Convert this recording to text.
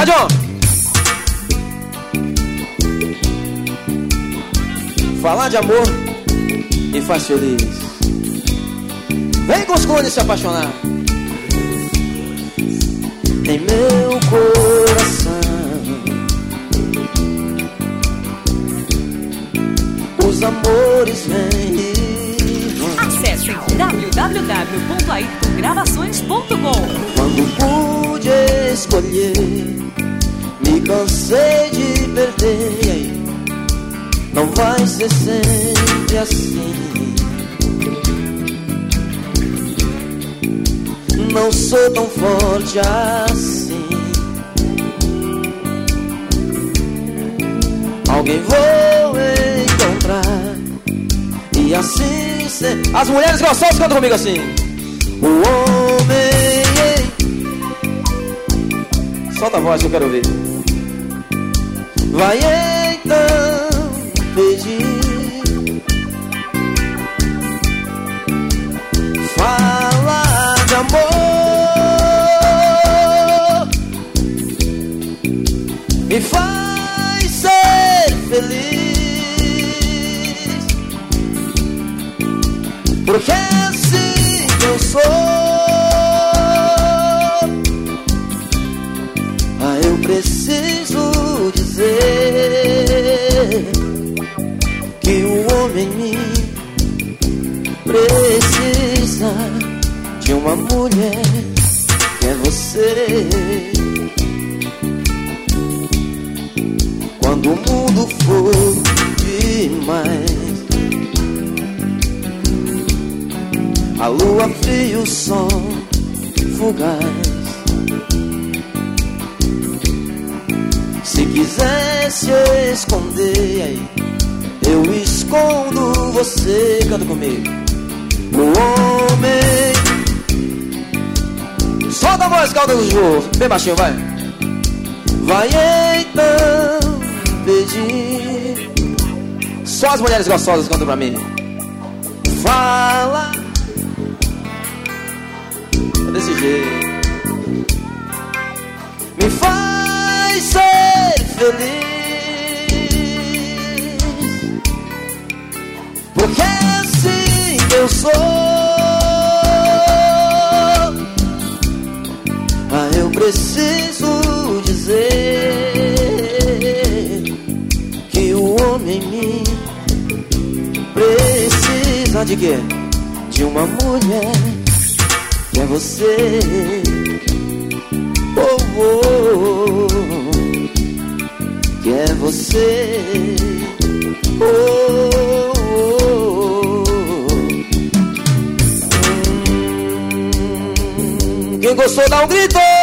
Vai, John! Falar de amor me faz feliz. Vem com os clones se apaixonar. Em meu coração os amores vêm. Acesse www.ayrtongravações.com. Quando pude escolher, me cansei de perder. Não vai ser sempre assim. Não sou tão forte assim. Alguém vou encontrar e assim ser. As mulheres gostosas cantam comigo assim. O homem. Solta a voz que eu quero ouvir. Vai então pedir, fala de amor, me faz ser feliz, porque assim que eu sou. Eu preciso dizer que o homem precisa de uma mulher que é você. Quando o mundo for demais, a lua fria, o sol fugaz. Se quiser se esconder, eu escondo você. Canta comigo. O homem. Solta a voz, calda do jogo. Bem baixinho, vai. Vai então pedir. Só as mulheres gostosas cantam pra mim. Fala. É desse jeito. Me faz ser feliz, porque assim que eu sou. Eu preciso dizer que o homem precisa de quê? De uma mulher que é você. Oh, oh, que é você. Oh, oh, quem gostou dá um grito.